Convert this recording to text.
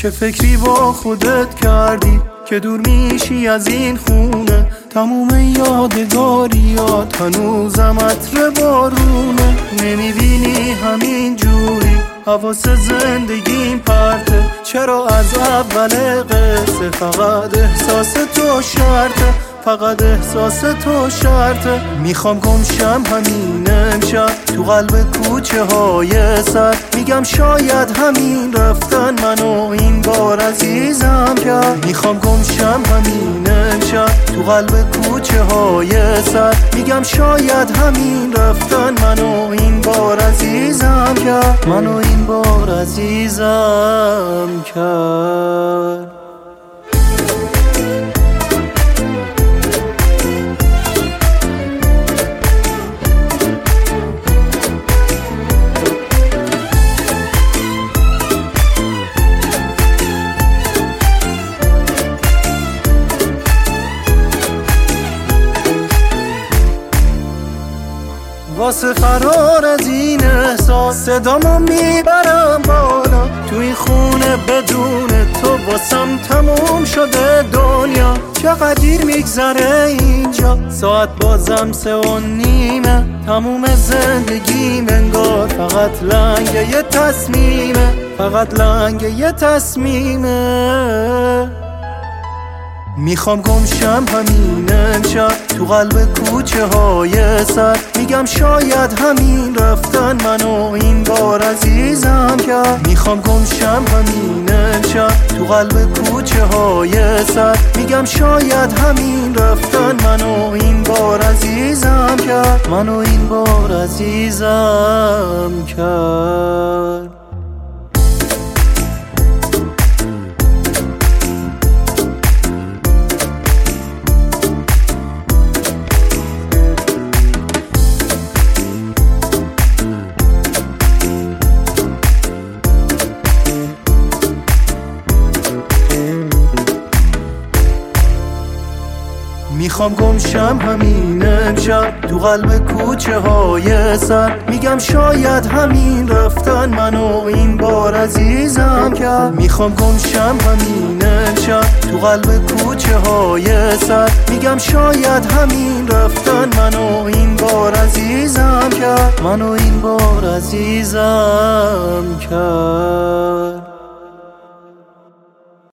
چه فکری با خودت کردی که دور میشی از این خونه؟ تموم یادگاریات هنوزم عطر بارونه. نمیبینی همین جوری حواس زندگیم پرته؟ چرا از اول قصه فقط احساس تو شرطه؟ فقط احساس تو شرطه. میخوام گمشم همین امشب تو قلب کوچه های سر. میگم شاید همین رفتن منو این بار عزیزم کرد. میخوام گمشم همین امشب تو قلب کوچه های سر. میگم شاید همین رفتن منو این بار عزیزم کرد. منو این بار عزیزم کرد. واسه فرار از این احساس صدامو میبرم بالا. تو این خونه بدون تو واسم تموم شده دنیا. چقدر دیر میگذره اینجا، ساعت بازم 3:30. تموم زندگیم انگار فقط لنگ یه تصمیمه. فقط لنگ یه تصمیمه. میخوام گمشم همین امشب تو قلب کوچه های سر. میگم شاید همین رفتن منو این بار عزیزم کرد. میخوام گمشم همین امشب تو قلب کوچه های سر. میگم شاید همین رفتن منو این بار عزیزم کرد. منو این بار عزیزم کرد. میخوام گمشم همین امشب تو قلب کوچه های سر. میگم شاید همین رفتن منو این بار عزیزم کرد. میخوام گمشم همین امشب تو قلب کوچه های سر. میگم شاید همین رفتن منو این بار عزیزم کرد. منو این بار عزیزم کرد.